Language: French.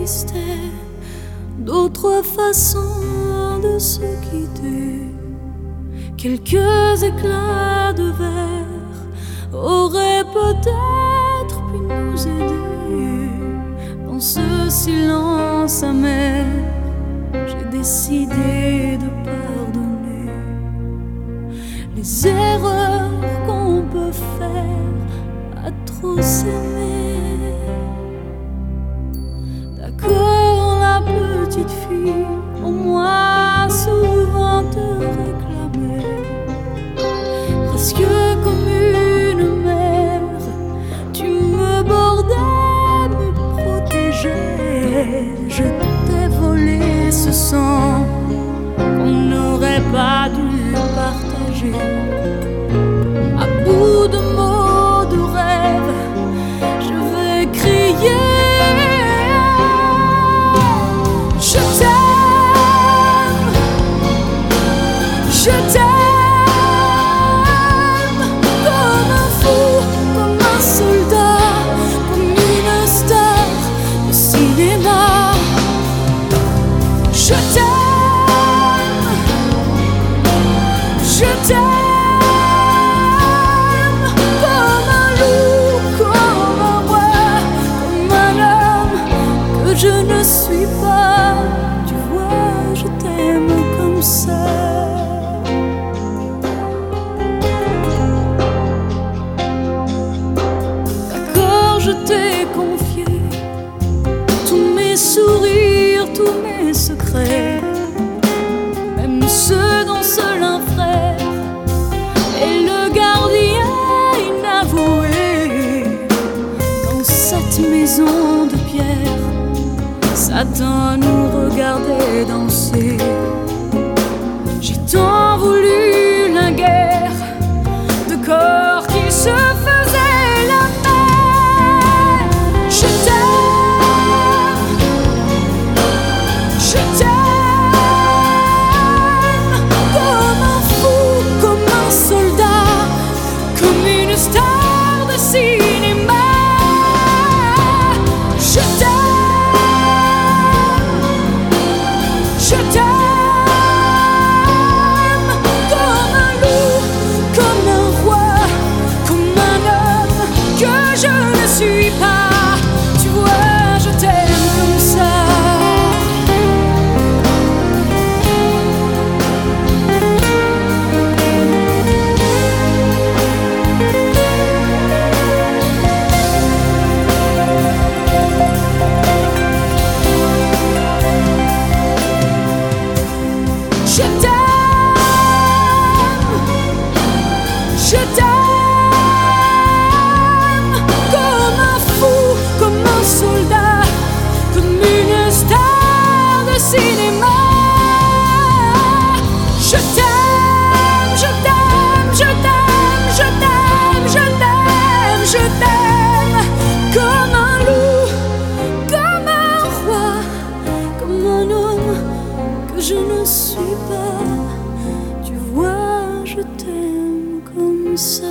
existait d'autres façons de se quitter. Quelques éclats de verre auraient peut-être pu nous aider. Dans ce silence amer, j'ai décidé de pardonner les erreurs qu'on peut faire à trop s'aimer. D'accord, la petite fille, au moins souvent te réclamait, presque comme une mère, tu me bordais, me protégeais. Je t'ai volé ce sang qu'on n'aurait pas dû partager. À bout de mots, de rêves, je vais crier. Je t'aime, je t'aime, comme un fou, comme un soldat, comme une star de cinéma. Je t'aime, je t'aime, comme un loup, comme un roi, comme un homme que je ne suis pas. Tu vois, je t'aime comme ça. D'accord, je t'ai confié tous mes sourires, tous mes secrets, même ceux dont seul un frère est le gardien inavoué. Dans cette maison de pierre, Satan nous regardait danser. J'ai tant voulu la guerre de corps qui se faisaient la paix. Je t'aime, je t'aime, comme un fou, comme un soldat, comme une star de cinéma. Je t'aime, je t'aime, comme un loup, comme un roi, comme un homme que je ne suis pas. Tu vois, je t'aime comme ça. Je t'aime, je t'aime, comme un fou, comme un soldat, comme une star de cinéma. Je t'aime, je t'aime, je t'aime, je t'aime, je t'aime, je t'aime, comme un loup, comme un roi, comme un homme que je ne suis pas. Tu vois, je t'aime comme ça.